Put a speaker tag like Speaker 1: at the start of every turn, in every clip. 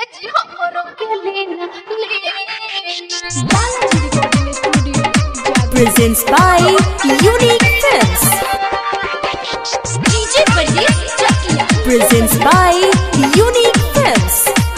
Speaker 1: Presents by Unique Films.
Speaker 2: DJ Pradeep Chakia.
Speaker 1: Presents by Unique Films.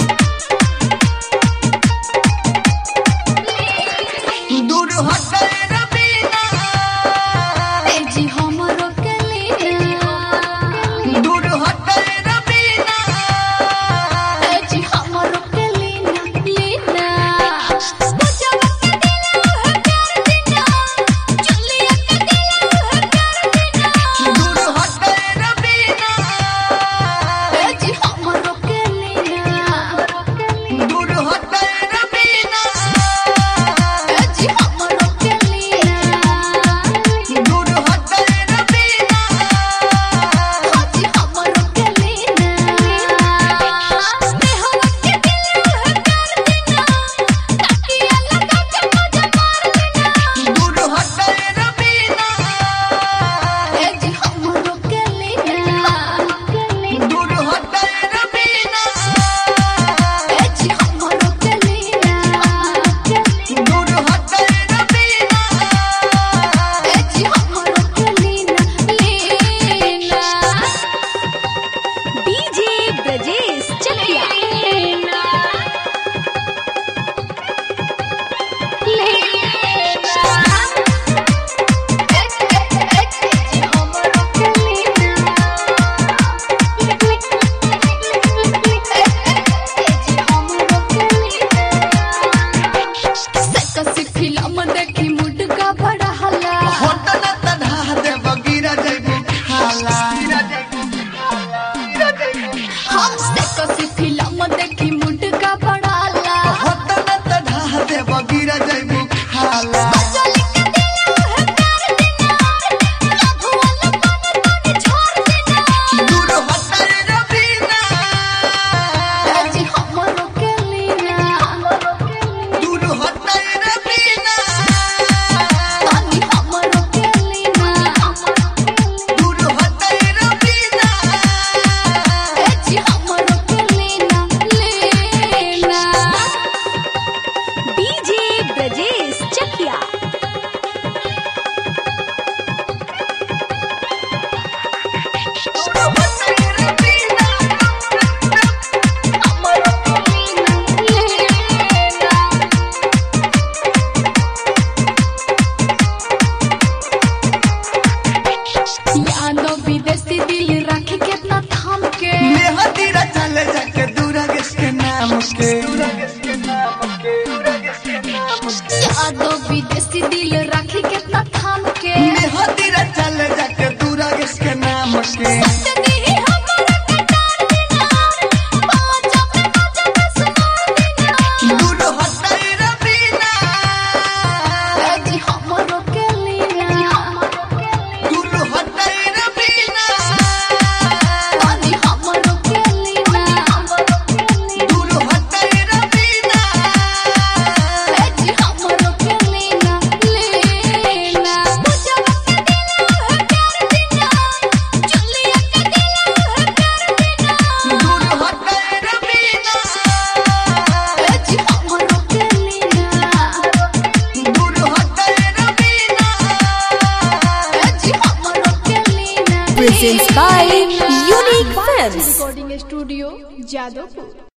Speaker 3: दूर हटे रबीना
Speaker 2: जी हमरो कलीना
Speaker 3: दूर हटे रबीना
Speaker 2: जी हमरो कलीना लीना बजावा के दिल है प्यार देना चलिया के दिल है प्यार देना
Speaker 3: दूर हटे रबीना
Speaker 2: जी हमरो कलीना
Speaker 3: दूर हटे रबीना
Speaker 2: जी हमरो कलीना
Speaker 3: दूर हटे रबीना
Speaker 2: जी हमरो कलीना नेहवा के दिल है प्यार देना तकिया लगा के मजा मार लेना
Speaker 3: दूर हटे रबीना
Speaker 2: जी हमरो कलीना
Speaker 3: दूर हटे रबीना
Speaker 2: जी हमरो कलीना
Speaker 3: दूर हटे रबीना
Speaker 2: जी हमरो कलीना लेना डीजे ब्रजेश चकिया लेना जी हमरो कलीना जी हमरो कलीना सकसी फिल्म देखी मूड का बड़ा हल्ला
Speaker 3: होटल तढ़ा दे बगीरा जइबू खाला
Speaker 2: हम सकसी फिल्म देखी मूड का बड़ा हल्ला
Speaker 3: होटल तढ़ा दे बगीरा जइबू खाला
Speaker 2: चली के दिल है प्यार देना लव वाला पानी पानी छोड़ देना
Speaker 3: दूर हटे रबीना
Speaker 2: जी हमरो कलीना
Speaker 3: दूर हटे रबीना
Speaker 2: पानी हमरो कलीना
Speaker 3: दूर हटे रबीना
Speaker 2: जी हमरो कलीना लेना डीजे ब्रजेश चकिया
Speaker 3: दूर हटे रबीना
Speaker 2: हमरो कलीना लेना यादो विदेशी दिल रख कितना थाम के
Speaker 3: मेहदीरा चले जाके दूरा के नाम के
Speaker 2: यादो विदेशी दिल रख कितना थाम के
Speaker 3: मेहदीरा चले जाके दूरा के नाम के
Speaker 2: सजनी हमारा कटार देना बाजा पे सुनार देना
Speaker 3: दूर हटे रबीना
Speaker 2: जी हमरो कलीना
Speaker 3: दूर हटे रबीना
Speaker 2: जी हमरो कलीना
Speaker 3: दूर हटे रबीना
Speaker 2: जी हमरो कलीना लेना बजावा के दिल है प्यार देना चलिया के दिल है प्यार देना
Speaker 3: दूर हटे रबीना
Speaker 2: जी हमरो कलीना
Speaker 3: दूर हटे रबीना
Speaker 2: जी हमरो Kalina
Speaker 1: Presents by Unique Films.
Speaker 4: Recording studio Jadavpur.